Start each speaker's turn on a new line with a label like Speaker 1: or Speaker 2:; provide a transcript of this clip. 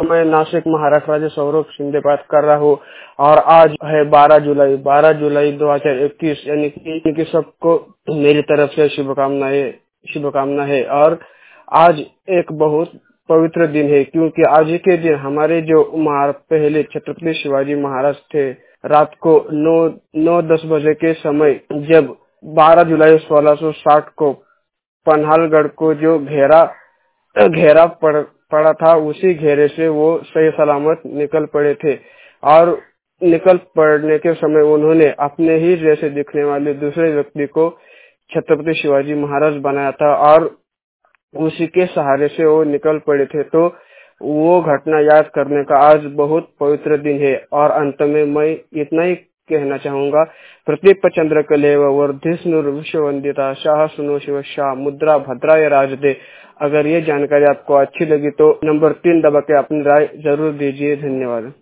Speaker 1: मैं नासिक महाराष्ट्र राज्य सौरभ शिंदे बात कर रहा हूँ। और आज है 12 जुलाई 2021, यानी कि सबको मेरी तरफ से शुभकामना है। और आज एक बहुत पवित्र दिन है, क्योंकि आज के दिन हमारे जो पहले छत्रपति शिवाजी महाराज थे, रात को 9-10 बजे के समय जब 12 जुलाई 1660 को पन्हालगढ़ को जो घेरा पड़ा था, उसी घेरे से वो सही सलामत निकल पड़े थे। और निकल पड़ने के समय उन्होंने अपने ही जैसे दिखने वाले दूसरे व्यक्ति को छत्रपति शिवाजी महाराज बनाया था, और उसी के सहारे से वो निकल पड़े थे। तो वो घटना याद करने का आज बहुत पवित्र दिन है। और अंत में मैं इतना ही कहना चाहूंगा, प्रतीप चंद्र कलेव वर्धिष्णु विश्ववंदिता शाह सुनो शिव शाह मुद्रा भद्राय राजदे। अगर ये जानकारी आपको अच्छी लगी तो नंबर 3 दबा के अपनी राय जरूर दीजिए। धन्यवाद।